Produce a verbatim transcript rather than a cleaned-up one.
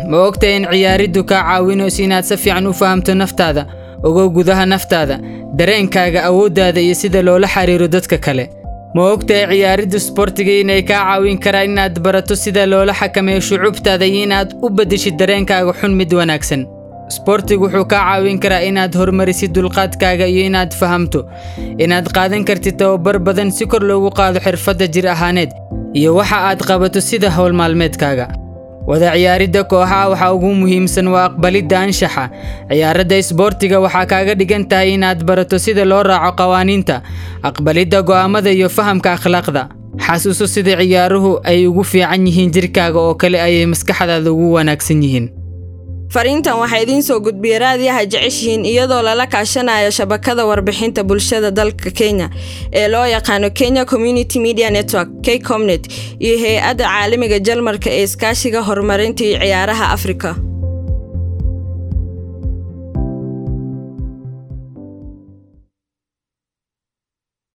ma ogtahay in ciyaariddu ka caawinayso inaad si fiican u fahamto naftaada, ogow gudaha naftaada, dareenkaaga, awooddaada iyo sida loola xiriiro dadka kale. ma ogtahay ciyaariddu sportiga inay ka caawin karaan inaad barato sida loola xakameeyo shucuubtaada iyo inaad u beddeshid dareenkaaga xun mid wanaagsan. sportigu wuxuu ka caawin karaa inaad horumarisid dulqaadkaaga iyo inaad fahamto inaad qaadan kartid tababar badan si kor loogu qaado xirfadda jir ahaaneed iyo waxa aad qabato sida hawl maalmeedkaaga. wada ciyaaridda kooxaha waxa ugu muhiimsan waa aqbalidda anshaxa. ciyaaradda sportiga waxa kaaga dhigan tahay inaad barato sida loo raaco qawaaniinta, aqbalidda go'aamada iyo fahamka akhlaaqda. xasuuso sida ciyaaruhu ay ugu fiican yihiin jirkaaga oo kale ay maskaxdaada ugu wanaagsan yihiin. fariintan waxay idin soo gudbiyay raadiyaha jeceshiin iyadoo lala kaashanayo shabakada warbixinta bulshada dalka Kenya ee loo yaqaan Kenya Community Media Network K COMNET iyo hay'adda caalamiga Jarmalka ee iskaashiga horumarinta ciyaaraha Afrika.